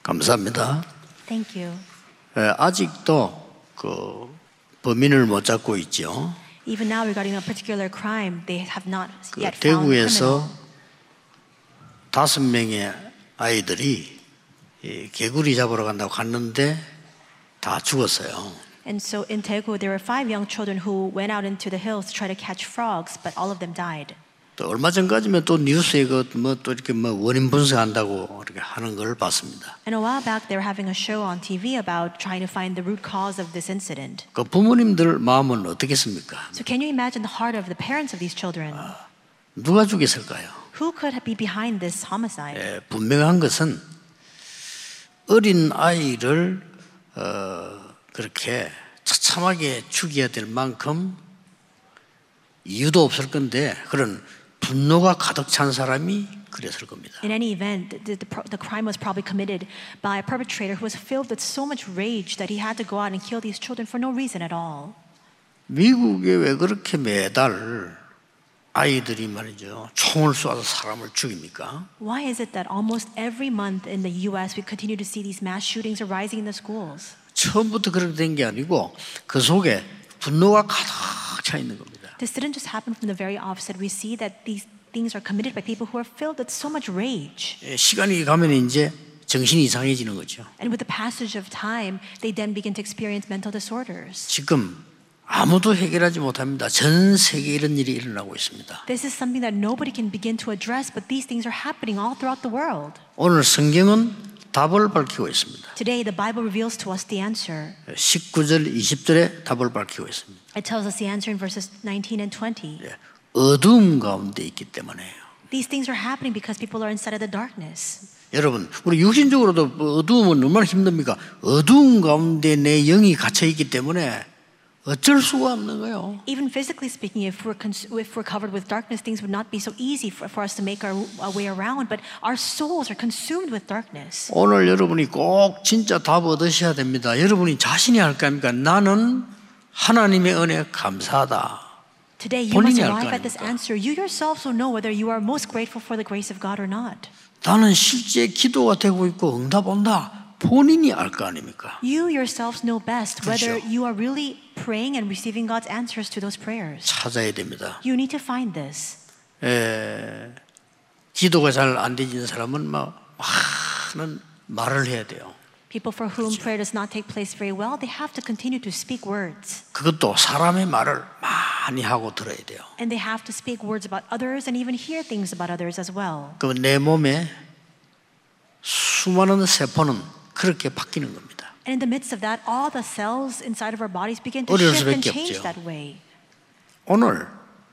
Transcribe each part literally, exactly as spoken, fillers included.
감사합니다. Thank you. 예, 아직도 그 범인을 못 잡고 있죠. Even now, regarding a particular crime, they have not 그 yet found the 대구에서 criminal. 다섯 명의 아이들이 이 개구리 잡으러 간다고 갔는데 다 죽었어요. And so in Daegu, there were five young children who went out into the hills to try to catch frogs, but all of them died. 또 얼마 전까지면 또 뉴스에 그뭐 또 이렇게 뭐 원인 분석한다고 이렇게 하는 걸 봤습니다. And a while back, they were having a show on T V about trying to find the root cause of this incident. 그 부모님들 마음은 어떻겠습니까? So can you imagine the heart of the parents of these children? 누가 죽였을까요? Who could be behind this homicide? 예, 분명한 것은 어린 아이를 어, 그렇게 처참하게 죽여야 될 만큼 이유도 없을 건데 그런 분노가 가득 찬 사람이 그랬을 겁니다. In any event, the, the, the crime was probably committed by a perpetrator who was filled with so much rage that he had to go out and kill these children for no reason at all. 미국에 왜 그렇게 매달 아이들이 말이죠 총을 쏘아서 사람을 죽입니까? Why is it that almost every month in the U S we continue to see these mass shootings arising in the schools? 처음부터 그렇게 된 게 아니고 그 속에 분노가 가득 차 있는 겁니다. This didn't just happen from the very offset. We see that these things are committed by people who are filled with so much rage. 예, 시간이 가면 이제 정신이 이상해지는 거죠. And with the passage of time, they then begin to experience mental disorders. 지금 아무도 해결하지 못합니다. 전 세계에 이런 일이 일어나고 있습니다. This is something that nobody can begin to address, but these things are happening all throughout the world. 오늘 성경은 답을 밝히고 있습니다. Today, the Bible reveals to us the answer. 십구 절, 이십 절에 답을 밝히고 있습니다. It tells us the answer in verses nineteen and twenty. 예, 어두움 가운데 있기 때문에요. These things are happening because people are inside of the darkness. 여러분, 우리 육신적으로도 어두움은 얼마나 힘듭니까? 어두움 가운데 내 영이 갇혀 있기 때문에 어쩔 수가 없는 거예요. Even physically speaking, if we're cons- if we're covered with darkness, things would not be so easy for, for us to make our, our way around. But our souls are consumed with darkness. 오늘 여러분이 꼭 진짜 답 얻으셔야 됩니다. 여러분이 자신이 할 거 아닙니까? 나는 하나님의 은혜에 감사하다. Today, you must 본인이 할 거 arrive at this 아닙니까? answer. You yourselves will know whether you are most grateful for the grace of God or not. 나는 실제 기도가 되고 있고 응답 온다. 본인이 알 거 아닙니까? You yourselves know best whether 그렇죠. you are really praying and receiving God's answers to those prayers. 찾아야 됩니다. You need to find this. 에, 기도가 잘 안 되는 사람은 막 많은 말을 해야 돼요. People for whom prayer does not take place very well, they have to continue to speak words. 그것도 사람의 말을 많이 하고 들어야 돼요. And they have to speak words about others and even hear things about others as well. 그럼 내 몸에 수많은 세포는 그렇게 바뀌는 겁니다. And in the midst of that, all the cells inside of our bodies begin to 어려울 shift and 수밖에 change 없죠. that way. 오늘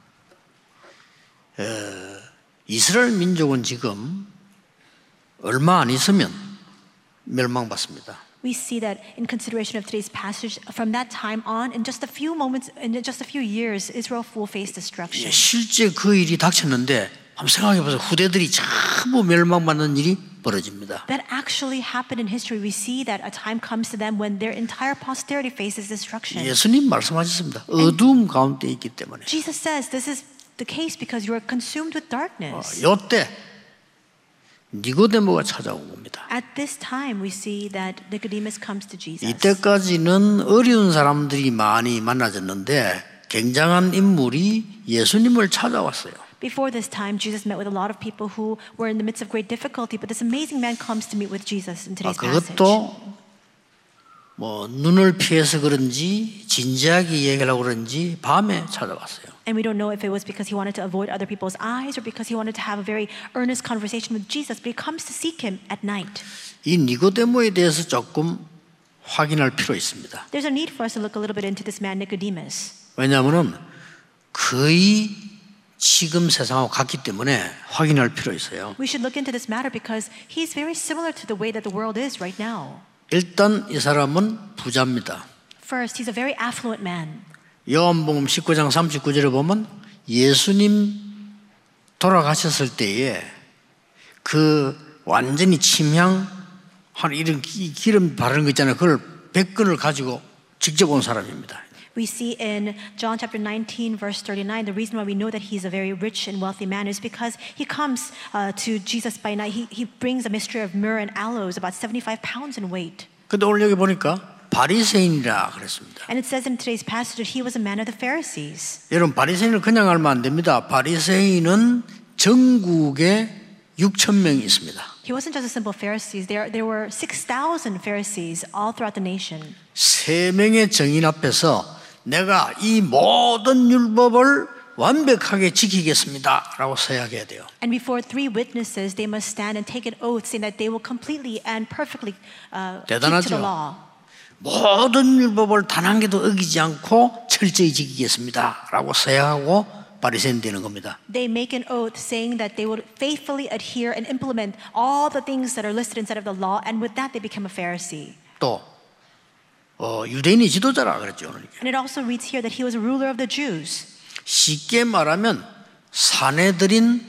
에, 이스라엘 민족은 지금 얼마 안 있으면 멸망받습니다. We see that in consideration of today's passage, from that time on, in just a few moments, in just a few years, Israel will face destruction. 실제 그 일이 닥쳤는데 한번 생각해보세요. 후대들이 전부 멸망받는 일이 벌어집니다. That actually happened in history. We see that a time comes to them when their entire posterity faces destruction. 예수님 말씀하셨습니다. 어두움 가운데 있기 때문에. Jesus says this is the case because you are consumed with darkness. 요때 니고데모가 찾아온 겁니다. At this time, we see that Nicodemus comes to Jesus. 이때까지는 어려운 사람들이 많이 만나졌는데 굉장한 인물이 예수님을 찾아왔어요. Before this time, Jesus met with a lot of people who were in the midst of great difficulty, but this amazing man comes to meet with Jesus in 아, today's passage. 그것도 뭐 눈을 피해서 그런지 진지하게 얘기하려고 그런지 밤에 찾아왔어요. And we don't know if it was because he wanted to avoid other people's eyes or because he wanted to have a very earnest conversation with Jesus, but he comes to seek him at night. 이 니고데모에 대해서 조금 확인할 필요 있습니다. There's a need for us to look a little bit into this man Nicodemus. 왜냐하면 거의 지금 세상하고 같기 때문에 확인할 필요 있어요. We should look into this matter because he's very similar to the way that the world is right now. 일단 이 사람은 부자입니다. First, he's a very affluent man. 요한복음 십구 장 삼십구 절에 보면 예수님 돌아가셨을 때에 그 완전히 침향 한 이런 기름 바르는 거 있잖아요. 그걸 백 근을 가지고 직접 온 사람입니다. We see in John chapter nineteen, verse thirty-nine, the reason why we know that he's a very rich and wealthy man is because he comes uh, to Jesus by night. He, he brings a mixture of myrrh and aloes, about seventy-five pounds in weight. 근데 오늘 여기 보니까 바리새인이라 그랬습니다. And it says in today's passage that he was a man of the Pharisees. 여러분 바리새인을 그냥 알면 안 됩니다. 바리새인은 전국에 육천 명이 있습니다. He wasn't just a simple Pharisee. There, there were six thousand Pharisees all throughout the nation. 세 명의 정인 앞에서 내가 이 모든 율법을 완벽하게 지키겠습니다 라고 서약해야 돼요. And before three witnesses, they must stand and take an oath saying that they will completely and perfectly uh, keep to the law. 모든 율법을 단 한 개도 어기지 않고 철저히 지키겠습니다 라고 서약하고 바리새인 되는 겁니다. They make an oath saying that they would faithfully adhere and implement all the things that are listed inside of the law, and with that they become a Pharisee. 또 어, 유대인이 지도자라 그랬죠. 오늘. And it also reads here that he was a ruler of the Jews. 쉽게 말하면 사내들인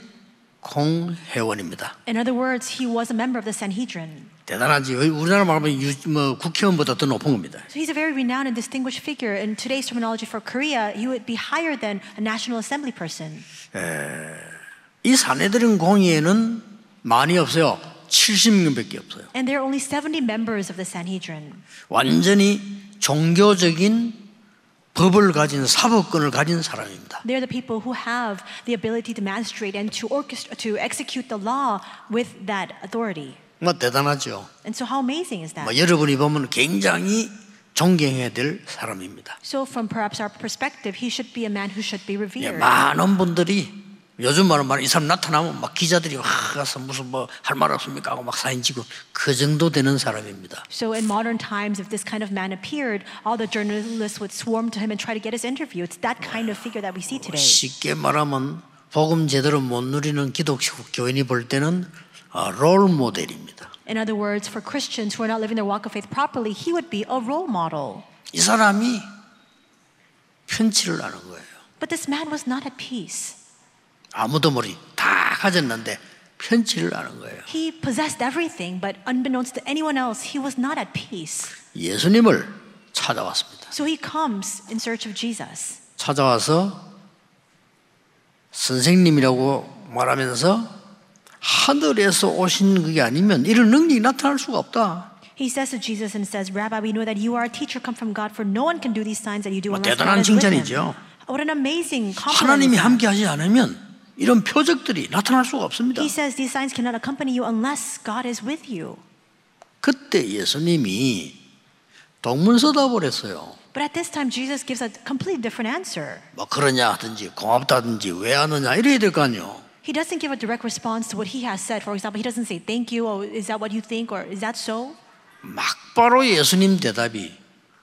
공회원입니다. In other words, he was a member of the Sanhedrin. 대단하지. 우리나라 말하면 유, 뭐, 국회의원보다 더 높은 겁니다. So he's a very renowned and distinguished figure. In today's terminology for Korea, he would be higher than a National Assembly person. 에, 이 사내들인 공회에는 많이 없어요. 칠십 명밖에 없어요. And there are only seventy members of the Sanhedrin. 완전히 종교적인 법을 가진 사법권을 가진 사람입니다. They're the people who have the ability to magistrate and to orchestrate, to execute the law with that authority. 뭐 대단하죠. And so how amazing is that? 뭐 여러분이 보면 굉장히 존경해야 될 사람입니다. So from perhaps our perspective, he should be a man who should be 예, revered. 많은 분들이 요즘 말은 말 이 사람 나타나면 막 기자들이 와 가서 무슨 뭐 할 말 없습니까 하고 막 사진 찍고 그 정도 되는 사람입니다. So in modern times, if this kind of man appeared, all the journalists would swarm to him and try to get his interview. It's that kind of figure that we see today. 쉽게 말하면 복음 제대로 못 누리는 기독교 교인이 볼 때는 롤 모델입니다. In other words, for Christians who are not living their walk of faith properly, he would be a role model. 이 사람이 편치를 않은 거예요. But this man was not at peace. 아무도 모르 다 가졌는데 편치를 않은 거예요. He possessed everything, but unbeknownst to anyone else, he was not at peace. 예수님을 찾아왔습니다. So he comes in search of Jesus. 찾아와서 선생님이라고 말하면서 하늘에서 오신 그게 아니면 이런 능력이 나타날 수가 없다. He says to Jesus and says, Rabbi, we know that you are a teacher come from God, for no one can do these signs that you do unless God 대단한 is with him. 칭찬이죠. What an amazing compliment. 하나님이 함께하지 않으면 이런 표적들이 나타날 수가 없습니다. He says these signs cannot accompany you unless God is with you. 그때 예수님이 동문서답 버렸어요. But at this time, Jesus gives a completely different answer. 뭐 그러냐 하든지 고맙다든지 왜 하느냐 이래야 될 거 아니에요. He doesn't give a direct response to what he has said. For example, he doesn't say thank you, or is that what you think, or is that so? 막바로 예수님 대답이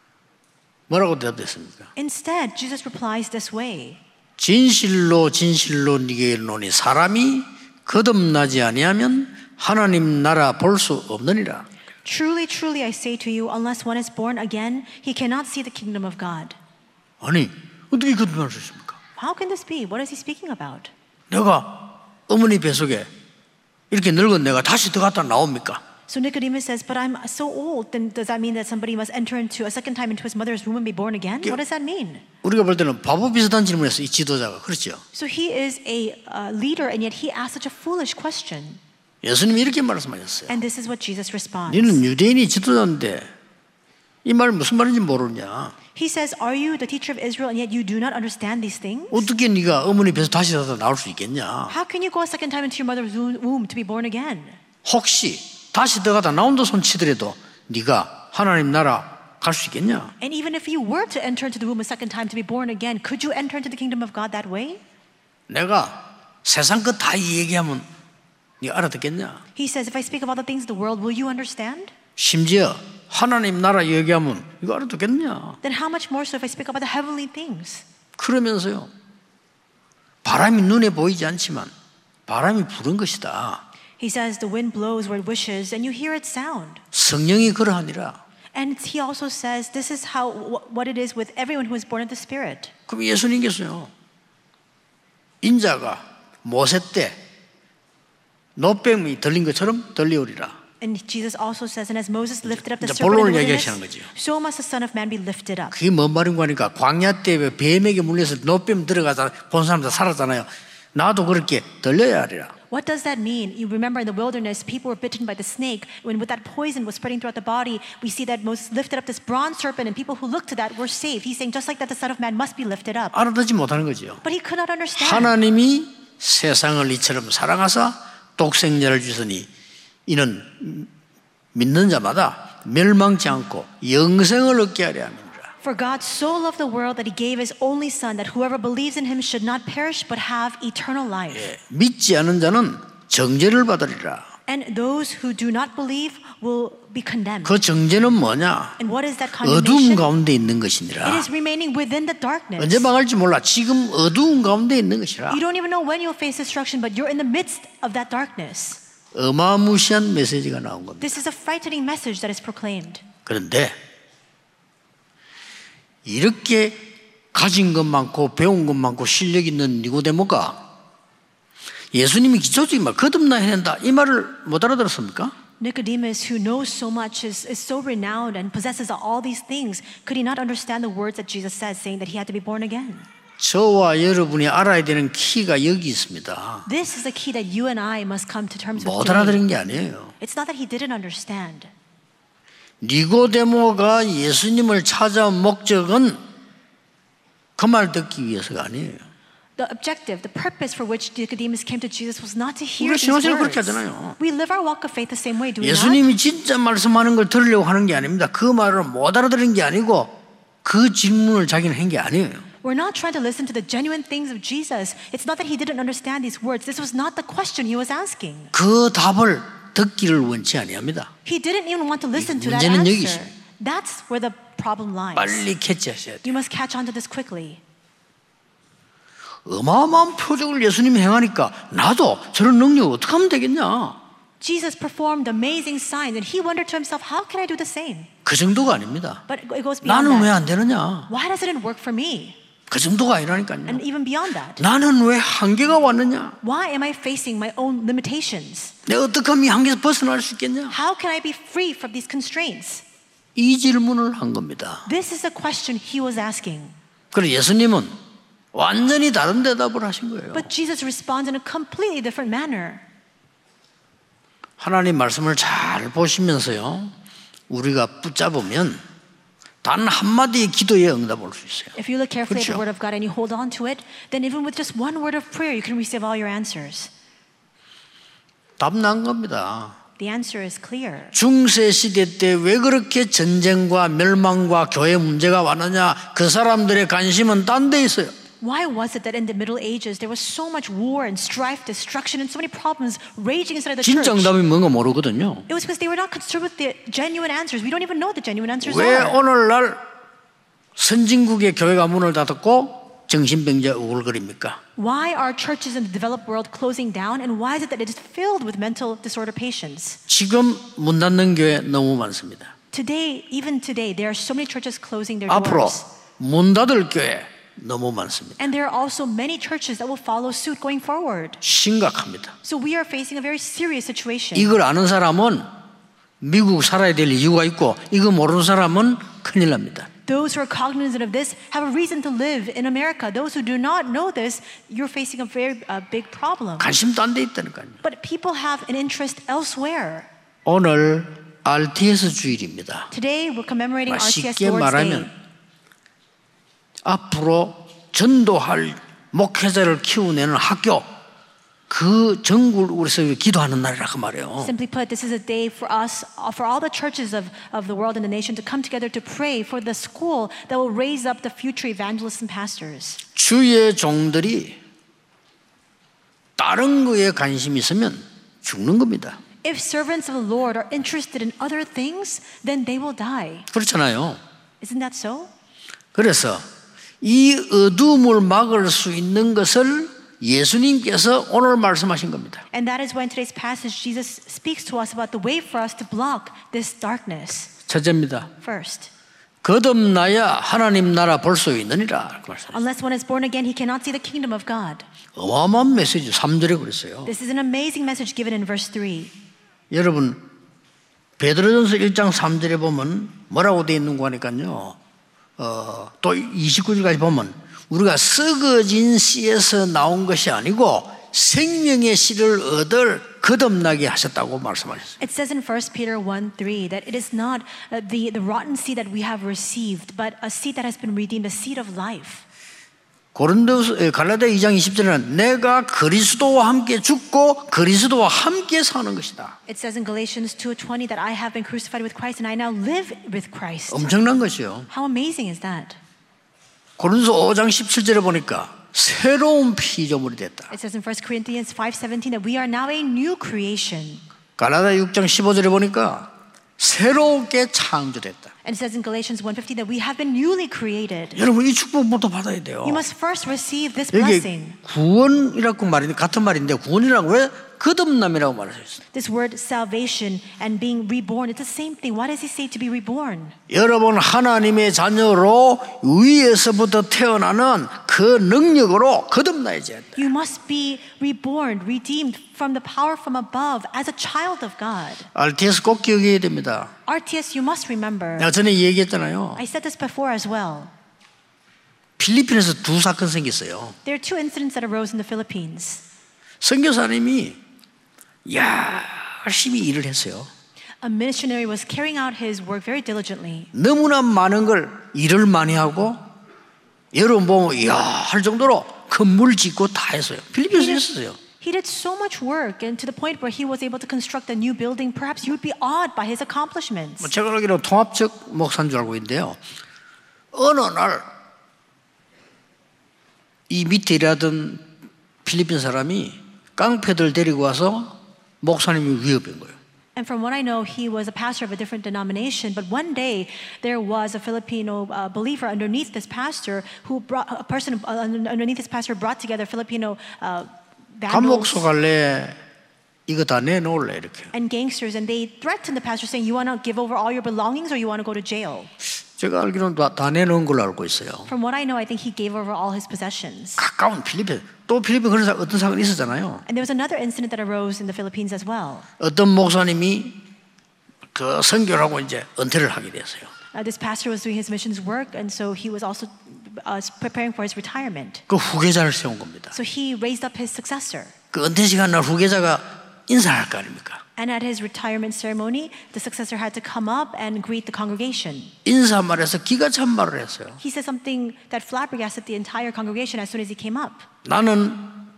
뭐라고 대답했습니까? Instead, Jesus replies this way. 진실로 진실로 네게 이르노니 사람이 거듭나지 아니하면 하나님 나라 볼 수 없느니라. Truly, truly, I say to you, unless one is born again, he cannot see the kingdom of God. 아니 어떻게 거듭날 수 있습니까? How can this be? What is he speaking about? 내가 어머니 뱃속에 이렇게 늙은 내가 다시 들어갔다 나옵니까? So Nicodemus says, but I'm so old, then does that mean that somebody must enter into a second time into his mother's womb and be born again? What does that mean? 우리가 볼 때는 바보 비슷한 질문했어 이 지도자가. 그렇죠? So he is a uh, leader, and yet he asks such a foolish question. 예수님이 이렇게 말씀하셨어요. And this is what Jesus responds. 너는 유대인이 지도자인데 이 말 무슨 말인지 모르냐? He says, are you the teacher of Israel, and yet you do not understand these things? 어떻게 네가 어머니 뱃에서 다시 나서 나올 수 있겠냐? How can you go a second time into your mother's womb to be born again? 혹시 다시 들어가다 나온다 손 치더라도 네가 하나님 나라 갈 수 있겠냐? And even if you were to enter into the womb a second time to be born again, could you enter into the kingdom of God that way? 내가 세상 것 다 얘기하면 네가 알아듣겠냐? He says, if I speak of all the things of the world, will you understand? 심지어 하나님 나라 얘기하면 이거 알아듣겠냐? Then how much more so if I speak about the heavenly things? 그러면서요 바람이 눈에 보이지 않지만 바람이 부는 것이다. He says the wind blows where it wishes and you hear its sound. 성령이 그러하니라. And he also says this is how what it is with everyone who is born of the Spirit. 그럼 예수님께서요 인자가 모세 때 노뱀이 들린 것처럼 들려오리라. And Jesus also says, and as Moses lifted up the 이제 serpent in 본론을 the 얘기하시는 wilderness, 거죠. so must the Son of Man be lifted up. 그게 뭔 말인가 하니까 광야 때 뱀에게 물려서 노뱀 들어가서 본 사람들 살았잖아요. 나도 그렇게 들려야 하리라. What does that mean? You remember in the wilderness, people were bitten by the snake. When with that poison was spreading throughout the body, we see that Moses lifted up this bronze serpent, and people who looked to that were saved. He's saying just like that, the Son of Man must be lifted up. 알아듣지 못하는 거죠. But he could not understand. 하나님이 세상을 이처럼 사랑하사 독생자를 주시니 이는 믿는 자마다 멸망치 않고 영생을 얻게 하려 함이니라. For God so loved the world that he gave his only Son, that whoever believes in him should not perish but have eternal life. 예, 믿지 않은 자는 정죄를 받으리라. And those who do not believe will be condemned. 그 정죄는 뭐냐? And what is that 어두움 condemnation? 가운데 있는 It 것이니라. is remaining within the darkness. 언제 망할지 몰라. 지금 어두움 가운데 있는 것이라. You don't even know when you'll face destruction, but you're in the midst of that darkness. 어마무시한 메시지가 나온 겁니다. This is a frightening message that is proclaimed. 그런데 이렇게 가진 것 많고 배운 것 많고 실력 있는 니고데모가 예수님이 기초적인 말 거듭나야 된다 이 말을 못 알아들었습니까? Nicodemus, who knows so much, is, is so renowned and possesses all these things, could he not understand the words that Jesus says, saying that he had to be born again? 저와 여러분이 알아야 되는 키가 여기 있습니다. This is the key that you and I must come to terms with 못 today. 알아들은 게 아니에요. It's not that he didn't understand. 니고데모가 예수님을 찾아온 목적은 그 말 듣기 위해서가 아니에요. The objective, the purpose for which Nicodemus came to Jesus was not to hear 우리 these 신앙생활 words. 그렇게 하잖아요. We live our walk of faith the same way, do we not? 예수님이 진짜 말씀하는 걸 들으려고 하는 게 아닙니다. 그 말을 못 알아들은 게 아니고 그 질문을 자기는 한 게 아니에요. We're not trying to listen to the genuine things of Jesus. It's not that he didn't understand these words. This was not the question he was asking. 그 답을 듣기를 원치 아니합니다. He didn't even want to listen to that 문제는 여기 answer. 있어요. That's where the problem lies. 빨리 캐치하셔야 돼요. You must catch on to this quickly. 어마어마한 표적을 예수님이 행하니까 나도 저런 능력 어떻게 하면 되겠냐? Jesus performed amazing signs, and he wondered to himself, how can I do the same? 그 정도가 아닙니다. But it goes beyond 나는 왜 that. 안 되느냐? Why does it didn't work for me? 그 정도가 아니라니까요. And even beyond that. 나는 왜 한계가 왔느냐? Why am I facing my own limitations? 내가 어떻게 하면 이 한계에서 벗어날 수 있겠냐? How can I be free from these constraints? 이 질문을 한 겁니다. This is the question he was asking. 그래서 예수님은 완전히 다른 대답을 하신 거예요. But Jesus responds in a completely different manner. 하나님 말씀을 잘 보시면서요, 우리가 붙잡으면 단 한마디의 기도에 응답 올 수 있어요. If you look carefully at 그렇죠? the word of God and you hold on to it, then even with just one word of prayer, you can receive all your answers. 답 난 겁니다. The answer is clear. 중세 시대 때 왜 그렇게 전쟁과 멸망과 교회 문제가 왔느냐? 그 사람들의 관심은 딴 데 있어요. Why was it that in the Middle Ages there was so much war and strife, destruction, and so many problems raging inside the church? 진짜 응답이 뭔가 모르거든요. It was because they were not concerned with the genuine answers. We don't even know the genuine answers 왜 are. 오늘날 선진국의 교회가 문을 닫았고 정신병자 우글거립니까? Why are churches in the developed world closing down, and why is it that it is filled with mental disorder patients? 지금 문 닫는 교회 너무 많습니다. Today, even today, there are so many churches closing their 앞으로 doors. 문 닫을 교회 너무 많습니다. And there are also many churches that will follow suit going forward. 심각합니다. So we are facing a very serious situation. 이걸 아는 사람은 미국 살아야 될 이유가 있고 이거 모르는 사람은 큰일 납니다. Those who are cognizant of this have a reason to live in America. Those who do not know this, you're facing a very uh, big problem. 관심 딴 데 있다니까요. But people have an interest elsewhere. 오늘 알티에스 주일입니다. Today we're commemorating R T S 쉽게 Lord's 말하면 Day. 앞으로 전도할 목회자를 키워내는 학교 그 전국을 위해서 기도하는 날이라고 말해요. Simply put, this is a day for us, for all the churches of, of the world and the nation to come together to pray for the school that will raise up the future evangelists and pastors. 주의 종들이 다른 거에 관심이 있으면 죽는 겁니다. If servants of the Lord are interested in other things, then they will die. 그렇잖아요. Isn't that so? 그래서 이 어두움을 막을 수 있는 것을 예수님께서 오늘 말씀하신 겁니다. And that is why in today's passage Jesus speaks to us about the way for us to block this darkness. 첫째입니다. First, 거듭나야 하나님 나라 볼 수 있느니라. unless one is born again, he cannot see the kingdom of God. 어마어마한 메시지 삼 절에 그랬어요. This is an amazing message given in verse three. 여러분 베드로전서 일 장 삼 절에 보면 뭐라고 되어 있는 거 하니까요. 어, 또 이십구 절까지 보면 우리가 썩어진 씨에서 나온 것이 아니고 생명의 씨를 얻을 거듭나게 하셨다고 말씀하셨어요. It says in First Peter one three that it is not uh, the, the rotten seed that we have received, but a seed that has been redeemed, a seed of life. 고린도서 갈라디아 이 장 이십 절에는 내가 그리스도와 함께 죽고 그리스도와 함께 사는 것이다. It says in Galatians two twenty that I have been crucified with Christ and I now live with Christ. 엄청난 것이요. How amazing is that? 고린도서 오 장 십칠 절에 보니까 새로운 피조물이 됐다. It says in First Corinthians five seventeen that we are now a new creation. 갈라디아 육 장 십오 절에 보니까 새롭게 창조됐다. And it says in Galatians one fifteen that we have been newly created. 여러분 이 축복부터 받아야 돼요. You must first receive this 여기 blessing. 구원이라고 말인데 같은 말인데 구원이라고 왜 거듭남이라고 말하셨어요? This word salvation and being reborn, it's the same thing. Why does he say to be reborn? 여러분 하나님의 자녀로 위에서부터 태어나는 그 능력으로 거듭나야지 한다. You must be reborn, redeemed from the power from above as a child of God. 알티에스 꼭 기억해야 됩니다. R T S, you must remember. 내가 전에 얘기했잖아요. I said this before as well. 필리핀에서 두 사건 생겼어요. There are two incidents that arose in the Philippines. 선교사님이 열심히 일을 했어요. A missionary was carrying out his work very diligently. 너무나 많은 걸 일을 많이 하고 여러분 보면 이야 할 정도로 건물 짓고 다 했어요. 필리핀에서 했어요. He did so much work and to the point where he was able to construct a new building. Perhaps you would be awed by his accomplishments. 뭐 제가 알기로 통합적 목사인 줄 알고 있는데요. 어느 날 이 밑에 일하던 필리핀 사람이 깡패들 데리고 와서 목사님이 위협한 거예요. And from what I know, he was a pastor of a different denomination. But one day, there was a Filipino uh, believer underneath this pastor who brought a person uh, underneath this pastor brought together Filipino uh, 감옥 vandals 속할래 이거 다 내놓을래 이렇게. and gangsters, and they threatened the pastor, saying, "You want to give over all your belongings, or you want to go to jail?" 제가 알기로는 다, 다 내놓은 걸로 알고 있어요. From what I know, I think he gave over all his possessions. 가까운 필리핀 또 필리핀 그런 사, 어떤 사건이 있었잖아요. And there was another incident that arose in the Philippines as well. 어떤 목사님이 그 선교를 하고 이제 은퇴를 하게 됐어요. Uh, this pastor was doing his missions work, and so he was also uh, preparing for his retirement. 그 후계자를 세운 겁니다. So he raised up his successor. 그 은퇴 시간 날 후계자가 인사할 거 아닙니까? And at his retirement ceremony, the successor had to come up and greet the congregation. 인사 말에서 기가 찬 말을 했어요. He said something that flabbergasted the entire congregation as soon as he came up. 나는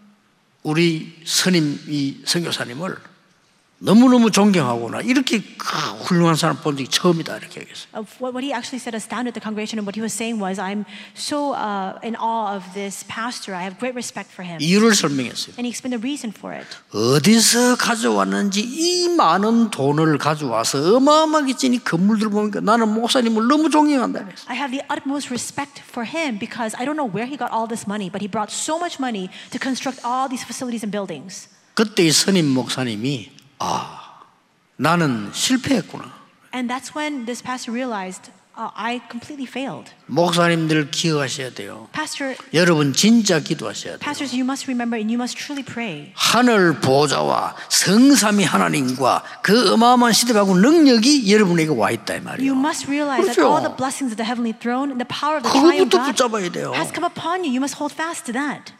우리 스님 이 선교사님을 너무너무 존경하구나. 이렇게 훌륭한 사람 본 적이 처음이다. 이렇게 얘기했어요. Uh, what, what he actually said astounded the congregation, and what he was saying was, I'm so uh, in awe of this pastor. I have great respect for him. 이유를 설명했어요. And he explained the reason for it. 어디서 가져왔는지 이 많은 돈을 가져와서 어마어마하게 찐이 건물들 보니까 나는 목사님을 너무 존경한다. 그랬어요. I have the utmost respect for him because I don't know where he got all this money, but he brought so much money to construct all these facilities and buildings. 그때 이 스님 목사님이 아, 나는 실패했구나. And that's when this pastor realized, uh, I completely failed. 목사님들 기억하셔야 돼요. Pastor, 여러분 진짜 기도하셔야 돼요. pastors, you must remember and you must truly pray. 하늘 보좌와 성삼위 하나님과 그 어마어마한 시대하고 능력이 여러분에게 와 있다 이 말이에요. You must realize that 그렇죠. all the blessings of the heavenly throne and the power of the triune 그것부터 God 붙잡아야 돼요. has come upon you. You must hold fast to that.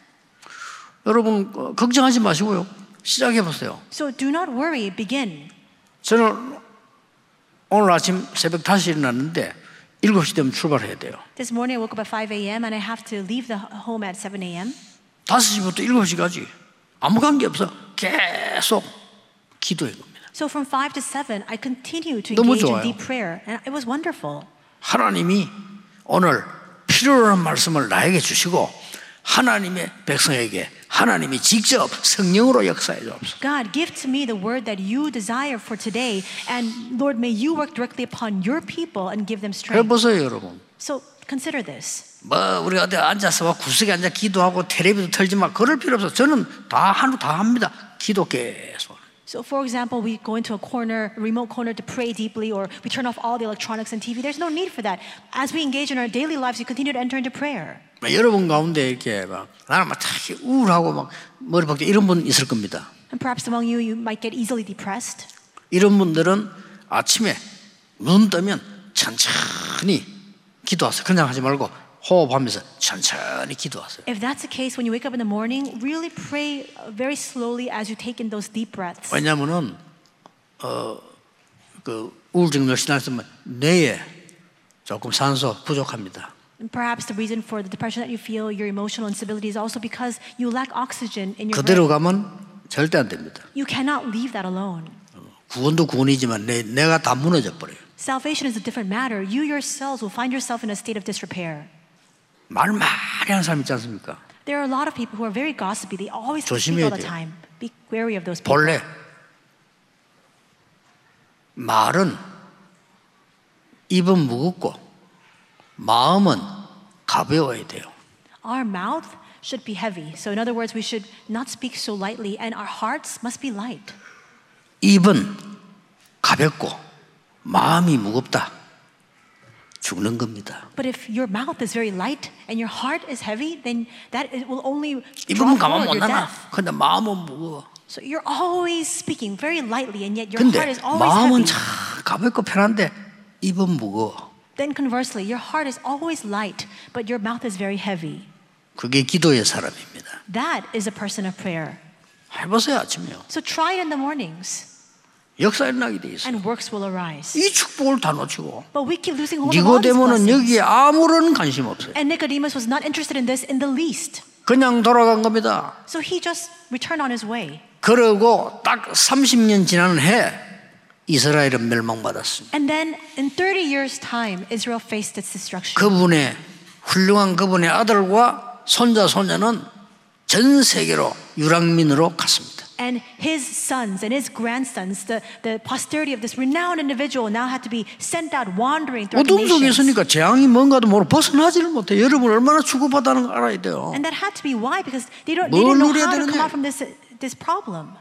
여러분 어, 걱정하지 마시고요. 시작해 보세요. So do not worry, begin. 저는 오늘 아침 새벽 다시 일어났는데 일곱 시 되면 출발해야 돼요. This morning I woke up at five a.m. and I have to leave the home at seven a.m. 다섯 시부터 일곱 시까지 아무 관계 없어. 계속 기도해 겁니다. So from five to seven, I continue to 너무 engage 좋아요. in deep prayer, and it was wonderful. 하나님이 오늘 필요로 하는 말씀을 나에게 주시고 하나님의 백성에게 하나님이 직접 성령으로 역사해 주옵소서. God, give to me the word that you desire for today, and Lord, may you work directly upon your people and give them strength. 해보세요, 여러분. So consider this. 뭐 우리가 어디 앉아서 구석에 앉아 기도하고 텔레비도 틀지 마. 그럴 필요 없어. 저는 다 하루 다 합니다. 기도 계속. So, for example, we go into a corner, a remote corner to pray deeply, or we turn off all the electronics and T V. There's no need for that. As we engage in our daily lives, we continue to enter into prayer. 여러분 가운데 이렇게 막 나는 막 특히 우울하고 막 머리 박지 이런 분 있을 겁니다. And perhaps among you, you might get easily depressed. 이런 분들은 아침에 눈 뜨면 천천히 기도하세요. 그냥 하지 말고 호흡하면서 천천히 기도하세요. If that's the case, when you wake up in the morning, really pray very slowly as you take in those deep breaths. 왜냐하면은 어, 그 우울증 열심히 뇌에 조금 산소 부족합니다. And perhaps the reason for the depression that you feel, your emotional instability, is also because you lack oxygen in your 그대로 brain. 가면 절대 안 됩니다. You cannot leave that alone. 구원도 구원이지만 내, 내가 다 무너져 버려요. Salvation is a different matter. You yourselves will find yourself in a state of disrepair. 말 많이 하는 사람 있지 않습니까? There are a lot of people who are very gossipy. They always speak 조심해야 all the 돼요. time. Be wary of those people. 본래 말은 입은 무겁고 마음은 가벼워야 돼요. Our mouth should be heavy. So in other words, we should not speak so lightly, and our hearts must be light. 입은 가볍고 마음이 무겁다. 죽는 겁니다. But if your mouth is very light and your heart is heavy, then that it will only 입은 draw 가만 못 forward your 나나. death. 근데 마음은 무거워. So you're always speaking very lightly, and yet your 근데 heart is always 마음은 heavy. 참 가볍고 편한데 입은 무거워. Then conversely, your heart is always light, but your mouth is very heavy. 그게 기도의 사람입니다. That is a person of prayer. 해보세요 아침에요. So try it in the mornings, 역사 일어나게 돼 있어요. and works will arise. 이 축복을 다 놓치고 But we keep losing hold of all these 니고데모는 blessings. 여기에 아무런 관심 없어요. And Nicodemus was not interested in this in the least. 그냥 돌아간 겁니다. So he just returned on his way. 그러고 딱 삼십 년 지난 해 이스라엘은 멸망받았습니다. And then in thirty years' time, Israel faced its destruction. 그분의 훌륭한 그분의 아들과 손자 손녀는 전 세계로 유랑민으로 갔습니다. And his sons and his grandsons, the, the posterity of this renowned individual, now had to be sent out wandering throughout the 어둠 속에 nations. 있으니까 재앙이 뭔가도 모르고 벗어나지를 못해. 여러분 얼마나 주고받다는 걸 알아야 돼요. And that had to be why, because they don't they 뭘 didn't know 누려야 how to 되느냐? come out from this this problem.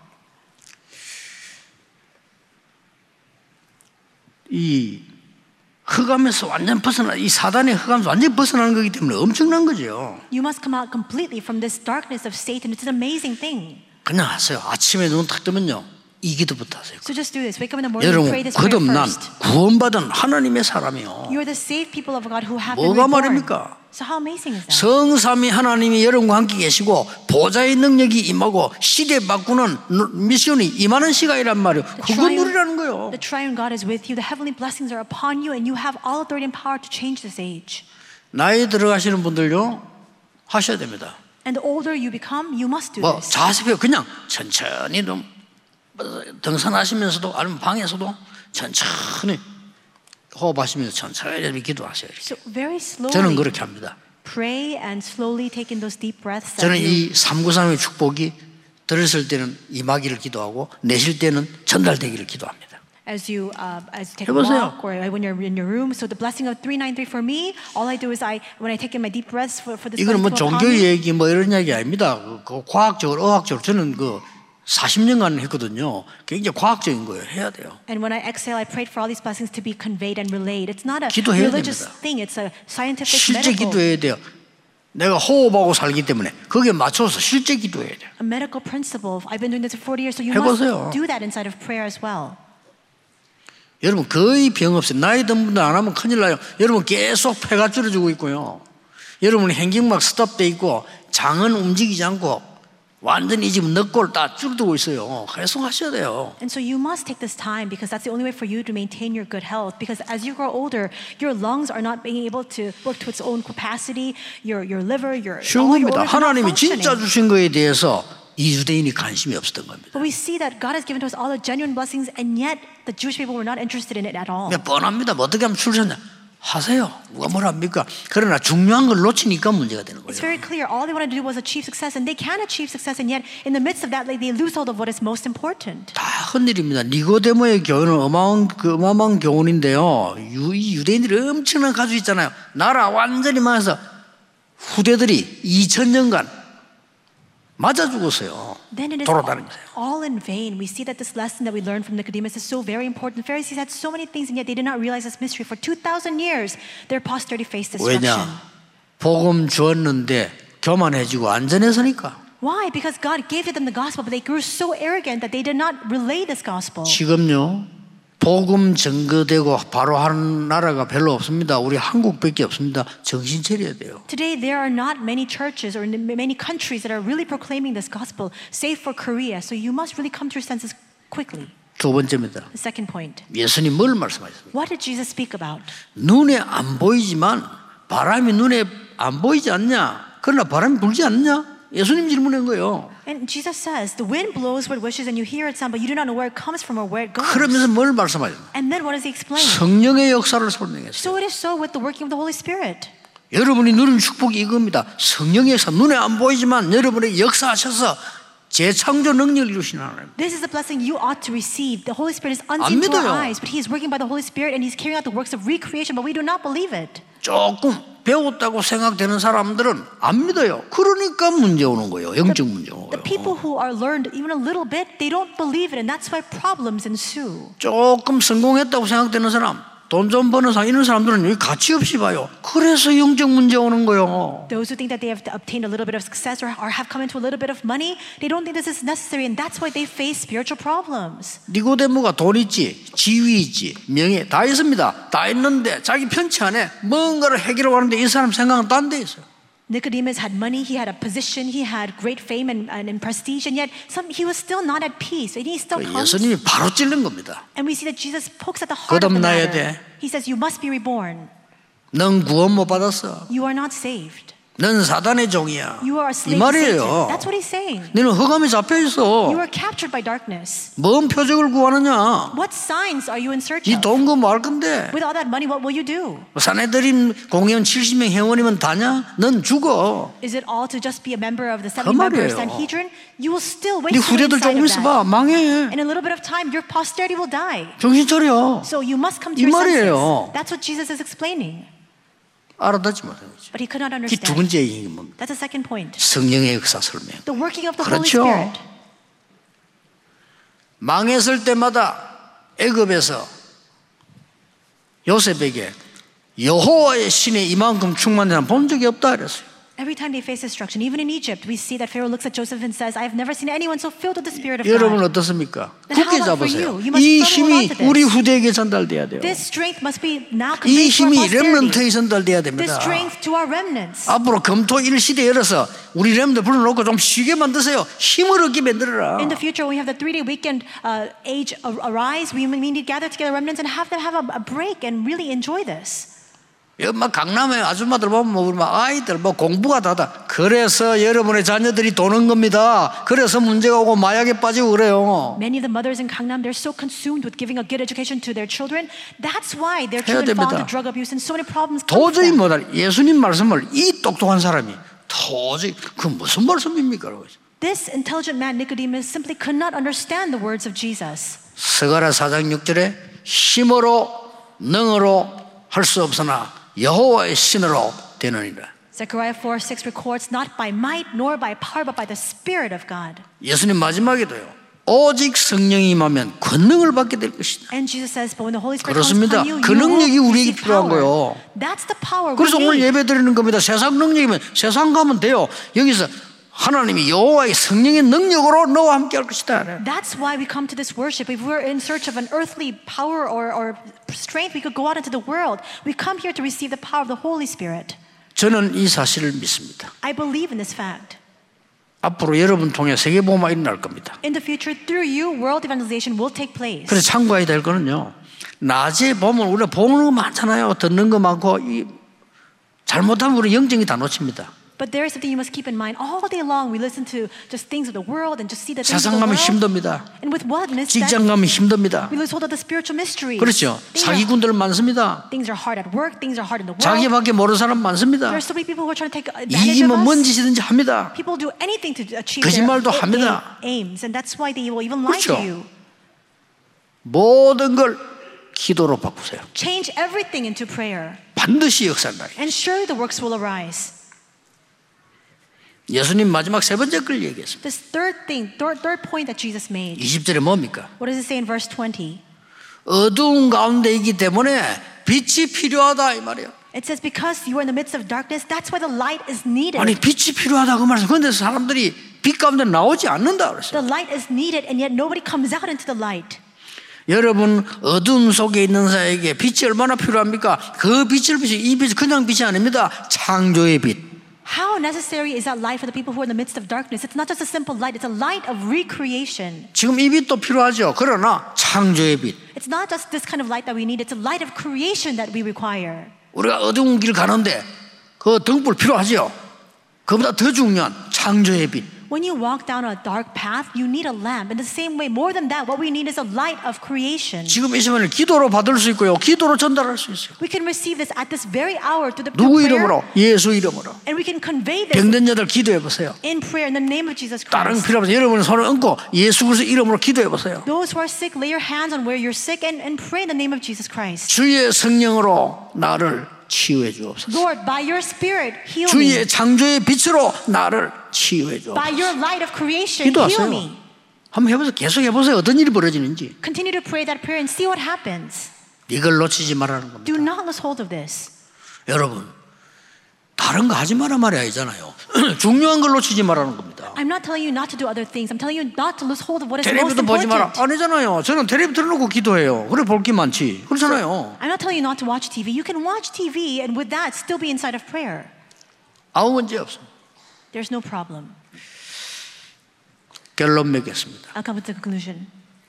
이 흑암에서 완전 벗어나, 이 사단의 흑암에서 완전히 벗어나는 거기 때문에 엄청난 거죠. You must come out completely from this darkness of Satan. It's an amazing thing. 그냥 하세요. 아침에 눈 딱 뜨면요, 이 기도부터 하세요. So just do this. Wake up in the morning and 여러분 pray this prayer 거듭난 first. 구원받은 하나님의 사람이요. You're the saved people of God who have been 뭐가 reborn. 말입니까? So how amazing is that? 성삼위 하나님이 여러분과 함께 계시고 보좌의 능력이 임하고 시대 바꾸는 미션이 임하는 시간이란 말이에요. 그거 누리라는 거예요. The triune God is with you. The heavenly blessings are upon you, and you have all authority and power to change this age. 나이 들어가시는 분들요 하셔야 됩니다. And the older you become, you must do 뭐 this. 자습해요. 그냥 천천히 좀 등산하시면서도 아니면 방에서도 천천히 호흡하시면서 천천히 기도하셔야 돼요. So very slowly 저는 그렇게 합니다. pray and slowly take in those deep breaths. 저는 as you- 이 삼구삼의 축복이 들으실 때는 임하기를 기도하고 내쉴 때는 전달되기를 기도합니다. As you uh, as you take a 해보세요. walk or when you're in your room. So the blessing of three ninety-three for me, all I do is I when I take in my deep breaths for for this 이거는 뭐 blessing to come 종교 upon me. 얘기 뭐 이런 이야기 아닙니다. 그, 그 과학적으로 의학적으로 저는 그 사십 년간 했거든요. 굉장히 과학적인 거예요. 해야 돼요. And when I exhale, I prayed for all these blessings to be conveyed and relayed. It's not a 기도해야 religious 됩니다. thing. It's a scientific 실제 medical 기도해야 돼요. 내가 호흡하고 살기 때문에 거기에 맞춰서 실제 기도해야 돼요. a medical principle. I've been doing this for forty years, so you 해보세요. must do that inside of prayer as well. 여러분 거의 병 없어요. 나이 든 분들 안 하면 큰일 나요. 여러분 계속 폐가 줄어들고 있고요. 여러분 행경막 스톱돼 있고 장은 움직이지 않고 완전히 지금 늑골 다 줄어들고 있어요. 계속 하셔야 돼요. And so you must take this time because that's the only way for you to maintain your good health. Because as you grow older, your lungs are not being able to work to its own capacity. Your your liver, your 쉬운 all your 겁니다. organs are not 하나님이 진짜 functioning. 주신 거에 대해서 이 유대인이 관심이 없었던 겁니다. But we see that God has given to us all the genuine blessings, and yet the Jewish people were not interested in it at all. 그냥 뻔합니다. 뭐 어떻게 하면 출세냐 하세요. 누가 뭐라 합니까? 그러나 중요한 걸 놓치니까 문제가 되는 It's 거예요. very clear. All they wanted to do was achieve success, and they can achieve success, and yet in the midst of that, like, they lose hold of what is most important. 다 큰일입니다. 니고데모의 교훈은 어마어마한, 그 어마어마한 교훈인데요. 유, 이 유대인들이 엄청난 가수 있잖아요. 나라 완전히 망해서 후대들이 이천 년간 맞아 죽었어요. Then it is all, 돌아다니면서요. all in vain. We see that this lesson that we learned from Nicodemus is so very important. The Pharisees had so many things, and yet they did not realize this mystery. For two thousand years, their posterity faced destruction. 왜냐? 복음 주었는데 교만해지고 안전해서니까. Why? Because God gave to them the gospel, but they grew so arrogant that they did not relay this gospel. 지금요, 복음 증거되고 바로 하는 나라가 별로 없습니다. 우리 한국밖에 없습니다. 정신 차려야 돼요. Today there are not many churches or many countries that are really proclaiming this gospel, save for Korea. So you must really come to your senses quickly. 두 번째입니다. The second point. 예수님 뭘 말씀하셨습니까? What did Jesus speak about? 눈에 안 보이지만 바람이 눈에 안 보이지 않냐? 그러나 바람이 불지 않냐? 예수님 질문한 거예요. And Jesus says, the wind blows where it wishes and you hear its sound, but you do not know where it comes from or where it goes. 그러면서 뭘 말씀하셨어요? And then what does he explain? 성령의 역사를 설명했어요. So it is so with the working of the Holy Spirit. 여러분이 누리는 축복이 이겁니다. 성령의 역사, 눈에 안 보이지만 여러분의 역사하셔서 재창조 능력을 이루시는 하나님. This is the blessing you ought to receive. The Holy Spirit is unseen to our eyes, but He is working by the Holy Spirit and He's carrying out the works of recreation, but we do not believe it. 조금 배웠다고 생각되는 사람들은 안 믿어요. 그러니까 문제 오는 거예요. 영적 문제 오는 The 거예요. people who are learned even a little bit, they don't believe it, and that's why problems ensue. 조금 성공했다고 생각되는 사람, 돈 좀 버는 사람, 이런 사람들은 여기 가치 없이 봐요. 그래서 영적 문제 오는 거예요. Those who think that they have obtained a little bit of success or, or have come into a little bit of money, they don't think this is necessary, and that's why they face spiritual problems. 니고데모가 돈 있지, 지위 있지, 명예 다 있습니다. 다 있는데 자기 편치 안에 뭔가를 해결하고 하는데 이 사람 생각은 딴 데 있어요. Nicodemus had money, he had a position, he had great fame and, and, and prestige, and yet some, he was still not at peace. And he still comes. 예수님이 바로 찔른 겁니다. And we see that Jesus pokes at the heart of 거듭나야 the matter. 돼. He says, you must be reborn. 넌 구원 못 받았어. You are not saved. 넌 사단의 종이야. You are a 이 slave to 말이에요. Satan. That's what he's saying. 너는 흑암에 잡혀 있어. You are captured by darkness. 뭔 표적을 구하느냐? What signs are you in search 이 of? 돈 거 뭐 할 건데? With all that money, what will you do? 사내들인 공회원 칠십 명 회원이면 다냐? 넌 죽어. Is it all to just be a member of the 그 seventy-member 말이에요. Sanhedrin? You will still 네 waste away 후대들 inside 조금 of 있어봐. that. 망해. In a little bit of time, your posterity will die. 정신 차려. So you must come to 이 your 말이에요. senses. That's what Jesus is explaining. 알아듣지 못하는 거죠. But he could not 이 두 understand. 번째 얘기는 뭡니까? That's the second point. 성령의 역사 설명. The working of the Holy 그렇죠. Spirit. 망했을 때마다 애굽에서 요셉에게 여호와의 신에 이만큼 충만한 본 적이 없다 그랬어요. Every time they face destruction, even in Egypt, we see that Pharaoh looks at Joseph and says, I have never seen anyone so filled with the Spirit of 여러분 God. 어떻습니까? Then how 굳게 about for 잡으세요. you? You must 이 firmly hold 힘이 on to this. 우리 후대에게 전달돼야 돼요. This strength must be now 이 conveyed to our 힘이 posterity. 렘넌트에 전달돼야 This 됩니다. strength to our remnants. 앞으로 금토 일 시대 열어서 우리 렘넌트 불러놓고 좀 쉬게 만드세요. 힘을 얻게 만들어라. In the future, when we have the three-day weekend uh, age arise, we, we need to gather together remnants and have them have a, a break and really enjoy this. 여기 막 강남에 아줌마들 보면 뭐 우리 막 아이들 뭐 공부가 다다. 그래서 여러분의 자녀들이 도는 겁니다. 그래서 문제가 오고 마약에 빠지고 그래요. Many of the mothers in Gangnam, they're so consumed with giving a good education to their children. That's why their 해야 children fall 됩니다. into drug abuse and so many problems come to 도저히 them. 못할 예수님 말씀을 이 똑똑한 사람이 도저히 그 무슨 말씀입니까? This intelligent man, Nicodemus, simply could not understand the words of Jesus. 스가랴 사 장 육 절에 힘으로 능으로 할 수 없으나 여호와의 신으로 되느니라. Zechariah four six records, not by might nor by power, but by the Spirit of God. 예수님 마지막에도요. 오직 성령이 임하면 권능을 받게 될 것이다. And Jesus says, but when the Holy Spirit 그렇습니다. comes upon you, 그 you 능력이 will 우리에게 receive 필요한 power. 거예요. That's the power we 그래서 오늘 need. 예배 드리는 겁니다. 세상 능력이면 세상 가면 돼요. 여기서 하나님이 여호와의 성령의 능력으로 너와 함께 할 것이다. That's why we come to this worship. If we're in search of an earthly power or, or strength, we could go out into the world. We come here to receive the power of the Holy Spirit. 저는 이 사실을 믿습니다. I believe in this fact. 앞으로 여러분 통해 세계복음화 일어날 겁니다. In the future, through you, world evangelization will take place. 그래서 참고해야 될 거는요. 낮에 보면 우리가 보는 거 많잖아요. 듣는 거 많고 이 잘못하면 우리 영적이 다 놓칩니다. But there is something you must keep in mind. All day long, we listen to just things of the world and just see the things of 세상 the 가면 world. 힘듭니다. And with what? 직장 가면 힘듭니다. We lose hold of the spiritual mysteries. 그렇죠. Things are, 사기꾼들 많습니다. things are hard at work. Things are hard in the world. 자기밖에 모르는 사람 많습니다. There are so many people who are trying to take advantage of 이기면 뭔 us. 짓이든지 합니다. People do anything to achieve 거짓말도 their 합니다. aims, and that's why they will even lie 그렇죠. to you. 모든 걸 기도로 바꾸세요. Change everything into prayer, 반드시 역사를 나요. and surely the works will arise. 예수님 마지막 세 번째 걸 얘기했습니다. This third thing, third, third point that Jesus made. 이십 절에 뭡니까? What does it say in verse twenty? 어두운 가운데 있기 때문에 빛이 필요하다 이 말이에요. It says, because you are in the midst of darkness, that's why the light is needed. 아니 빛이 필요하다 그 말씀. 그런데 사람들이 빛 가운데 나오지 않는다 그랬어요. The light is needed, and yet nobody comes out into the light. 여러분 어둠 속에 있는 자에게 빛이 얼마나 필요합니까? 그 빛을 비추 이 빛은 그냥 빛이 아닙니다. 창조의 빛. How necessary is that light for the people who are in the midst of darkness? It's not just a simple light, it's a light of recreation. 지금 이 빛도 필요하죠. 그러나 창조의 빛. It's not just this kind of light that we need, it's a light of creation that we require. 우리가 어두운 길 가는데 그 등불 필요하죠. 그보다 더 중요한 창조의 빛. When you walk down a dark path, you need a lamp. In the same way, more than that, what we need is a light of creation. 지금 이 시간을 기도로 받을 수 있고요. 기도로 전달할 수 있어요. We can receive this at this very hour through the 누구 prayer, 이름으로? 예수 이름으로. and we can convey this 병든 자들 기도해 보세요. in prayer in the name of Jesus 다른 Christ. 필요 없어요. 여러분 손을 얹고 예수 그리스도 이름으로 기도해 보세요. Those who are sick, lay your hands on where you're sick and, and pray in the name of Jesus Christ. 주의 성령으로 나를 치유해 주옵소서. Lord, by your Spirit, heal 주의 me. 창조의 빛으로 나를 치유해 주옵소서. By your light of creation, heal 기도하세요. me. 한번 해보세요. 계속 해보세요. 어떤 일이 벌어지는지. Continue to pray that prayer and see what happens. 이걸 놓치지 말라는 겁니다. Do not lose hold of this. 여러분 다른 거 하지 마라 말이 아니잖아요. 중요한 걸 놓치지 말라는 겁니다. I'm not telling you not to do other things. I'm telling you not to lose hold of what is most 텔레비도 보지 마라. important. 아니잖아요. 저는 텔레비 틀어놓고 기도해요. 그래 볼 게 많지. 그렇잖아요. I'm not telling you not to watch T V. You can watch T V and with that still be inside of prayer. 아무 문제 없습니다. There's no problem. 결론 맺겠습니다. I'll come with the conclusion.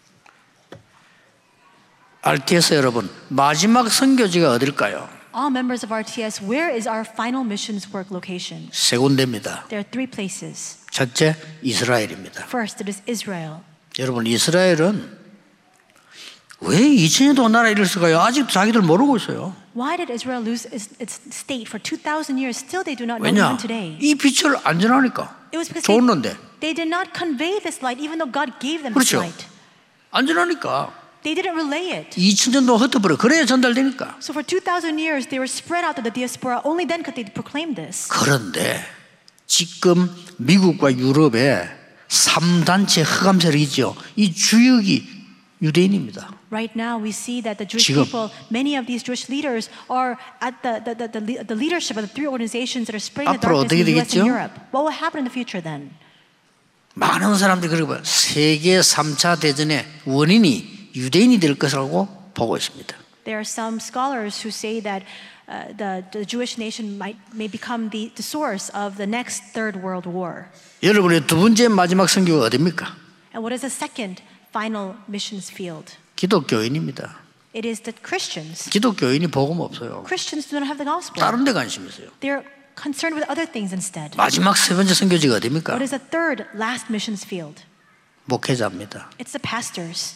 알티에스 여러분, 마지막 선교지가 어딜까요? All members of R T S, where is our final missions work location? 세 군데입니다. There are three places. 첫째, 이스라엘입니다. First, it is Israel. 여러분, 이스라엘은 왜 이천 년 동안 나라 이럴 수가요? 아직도 자기들 모르고 있어요. Why did Israel lose its, its state for two thousand years? Still they do not know 왜냐? even today. 이 빛을 안 전하니까. It was because they, 줬는데. they did not convey this light even though God gave them this 그렇죠. light. 안 전하니까. They didn't relay it. 이천 년 동안 흩어버려. 그래야 전달되니까. So for two thousand years they were spread out to the diaspora. Only then could they proclaim this. 그런데 지금 미국과 유럽에 삼 단체 흑암 세력이죠. 이 주역이 유대인입니다. Right now we see that the Jewish 지금. people, many of these Jewish leaders are at the, the, the, the, the leadership of the three organizations that are spreading the 앞으로 darkness in 어떻게 the U S 되겠죠? and Europe. What will happen in the future then? 많은 사람들이 그러고 봐요. 세계 삼 차 대전의 원인이 유대인이 될 것이라고 보고 있습니다. There are some scholars who say that uh, the, the Jewish nation might may become the, the source of the next Third World War. 여러분의 두 번째 마지막 선교가 어디입니까? And what is the second final missions field? 기독교인입니다. It is the Christians. 기독교인이 복음 없어요. Christians do not have the gospel. 다른 데 관심 있어요. They're concerned with other things instead. 마지막 세 번째 선교지가 어디입니까? What is the third last missions field? 목회자입니다. It's the pastors.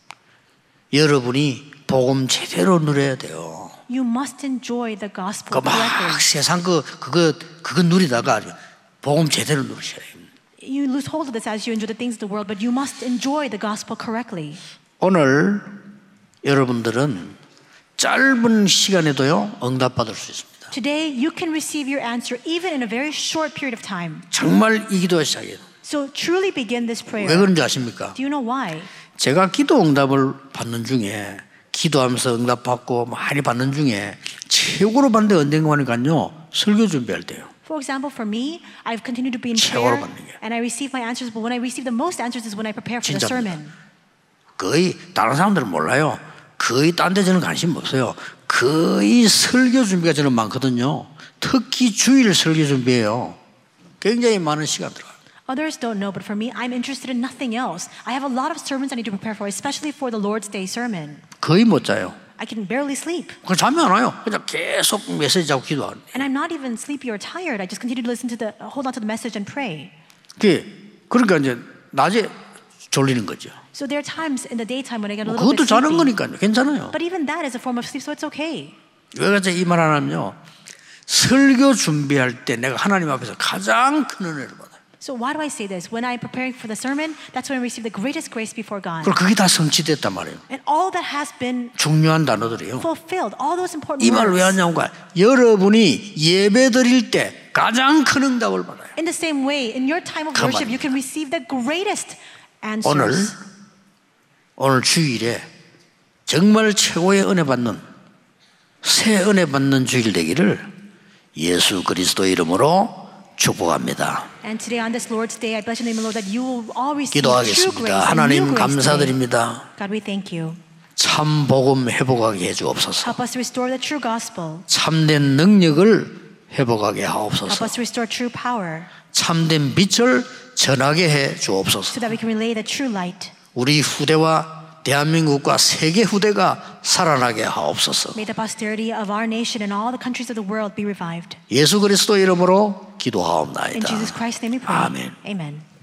여러분이 복음 제대로 누려야 돼요. You must enjoy the gospel 그 막 correctly. 세상 그 그거 그거 누리다가 복음 제대로 누리셔야 돼요. You lose hold of this as you enjoy the things of the world, but you must enjoy the gospel correctly. 오늘 여러분들은 짧은 시간에도요 응답받을 수 있습니다. Today, you can receive your answer even in a very short period of time. 정말 이 기도가 시작해요. So truly begin this prayer. 왜 그런지 아십니까? Do you know why? 제가 기도 응답을 받는 중에 기도하면서 응답받고 많이 받는 중에 최고로 받는 데 언젠가 하니까요 설교 준비할 때요. For example, for me, I've continued to be in 최고로 prayer 받는 게. and I receive my answers, but when I receive the most answers is when I prepare for the 진짜입니다. sermon. 거의 다른 사람들은 몰라요. 거의 딴 데 저는 관심 없어요. 거의 설교 준비가 저는 많거든요. 특히 주일 설교 준비해요. 굉장히 많은 시간 들어가요. Others don't know, but for me, I'm interested in nothing else. I have a lot of sermons I need to prepare for, especially for the Lord's Day sermon. 거의 못 자요. I can barely sleep. 그냥 잠이 안 와요. 그냥 계속 메시지 잡고 기도하는. And I'm not even sleepy or tired. I just continue to listen to the, hold on to the message and pray. 그게 그러니까 이제 낮에 졸리는 거죠. So there are times in the daytime when I get a little 그것도 bit 자는 sleepy. 거니까요. 괜찮아요. But even that is a form of sleep, so it's okay. 왜 그런지 이 말 하냐면요. 설교 준비할 때 내가 하나님 앞에서 가장 큰 은혜를 받아요. So why do I say this? When I'm preparing for the sermon, that's when I receive the greatest grace before God. 그리고 그게 다 성취됐단 말이에요. And all that has been 중요한 단어들이에요. fulfilled, all those important 이 말 왜 words. 하냐고 여러분이 예배 드릴 때 가장 큰 응답을 받아요. In the same way, in your time of 그 worship, you 말입니다. can receive the greatest 오늘 answers. 오늘 주일에 정말 최고의 은혜 받는 새 은혜 받는 주일 되기를 예수 그리스도 이름으로 축복합니다. And today on this Lord's Day, I bless your name, Lord, that you will all receive true grace 기도하겠습니다. and new 하나님 grace today. 감사드립니다. God, we thank you. 참 복음 회복하게 해주옵소서. Help us to restore the true gospel. 참된 능력을 회복하게 Help 하옵소서. us to restore true power 참된 빛을 전하게 해 주옵소서. so that we can relay the true light. 우리 후대와 대한민국과 세계 후대가 살아나게 하옵소서. May the posterity of our nation and all the countries of the world be revived. 예수 그리스도 이름으로 In 기도하옵나이다. Jesus Christ's name we pray. 아멘. Amen.